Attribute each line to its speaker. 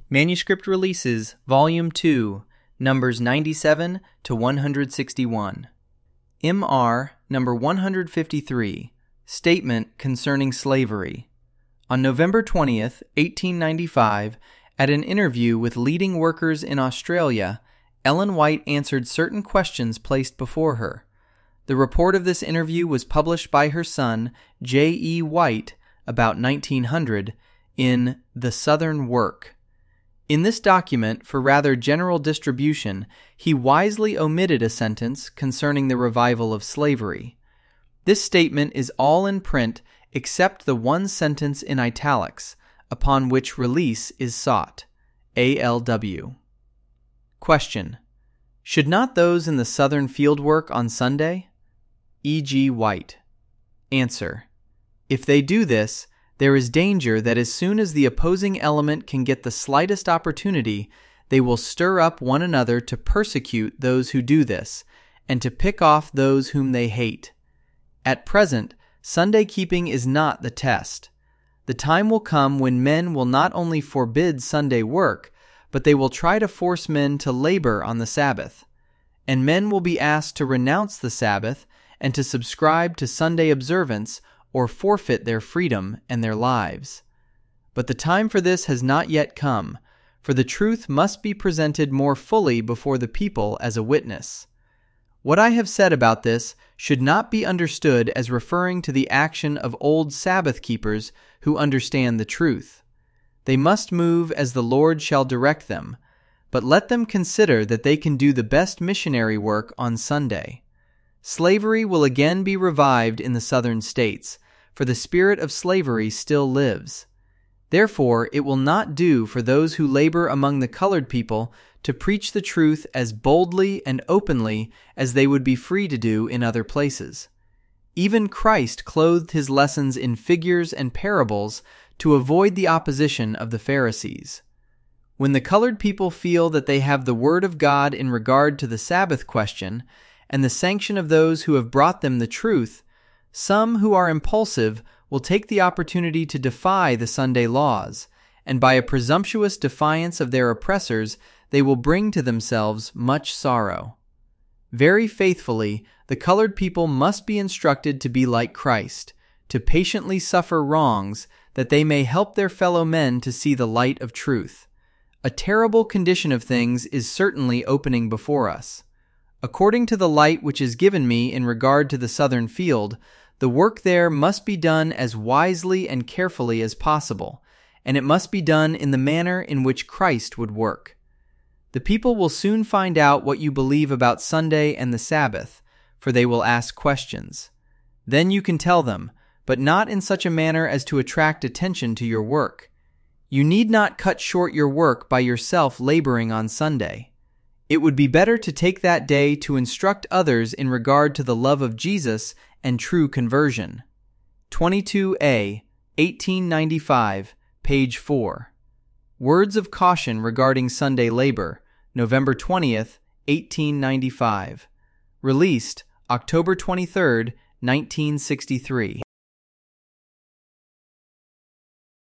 Speaker 1: Manuscript Releases, Volume 2, Numbers 97 to 161. M.R. Number 153, Statement Concerning Slavery. On November 20th, 1895, at an interview with leading workers in Australia, Ellen White answered certain questions placed before her. The report of this interview was published by her son, J. E. White, about 1900, in The Southern Work. In this document, for rather general distribution, he wisely omitted a sentence concerning the revival of slavery. This statement is all in print except the one sentence in italics, upon which release is sought. A.L.W. Question: Should not those in the Southern field work on Sunday? E.G. White. Answer: If they do this, there is danger that as soon as the opposing element can get the slightest opportunity, they will stir up one another to persecute those who do this, and to pick off those whom they hate. At present, Sunday keeping is not the test. The time will come when men will not only forbid Sunday work, but they will try to force men to labor on the Sabbath. And men will be asked to renounce the Sabbath and to subscribe to Sunday observance or forfeit their freedom and their lives. But the time for this has not yet come, for the truth must be presented more fully before the people as a witness. What I have said about this should not be understood as referring to the action of old Sabbath keepers who understand the truth. They must move as the Lord shall direct them, but let them consider that they can do the best missionary work on Sunday. Slavery will again be revived in the Southern states, for the spirit of slavery still lives. Therefore, it will not do for those who labor among the colored people to preach the truth as boldly and openly as they would be free to do in other places. Even Christ clothed his lessons in figures and parables to avoid the opposition of the Pharisees. When the colored people feel that they have the word of God in regard to the Sabbath question, and the sanction of those who have brought them the truth, some who are impulsive will take the opportunity to defy the Sunday laws, and by a presumptuous defiance of their oppressors, they will bring to themselves much sorrow. Very faithfully, the colored people must be instructed to be like Christ, to patiently suffer wrongs, that they may help their fellow men to see the light of truth. A terrible condition of things is certainly opening before us. According to the light which is given me in regard to the Southern field, the work there must be done as wisely and carefully as possible, and it must be done in the manner in which Christ would work. The people will soon find out what you believe about Sunday and the Sabbath, for they will ask questions. Then you can tell them, but not in such a manner as to attract attention to your work. You need not cut short your work by yourself laboring on Sunday. It would be better to take that day to instruct others in regard to the love of Jesus and true conversion. 22A, 1895, page 4. Words of Caution Regarding Sunday Labor, November 20th, 1895. Released October 23rd, 1963.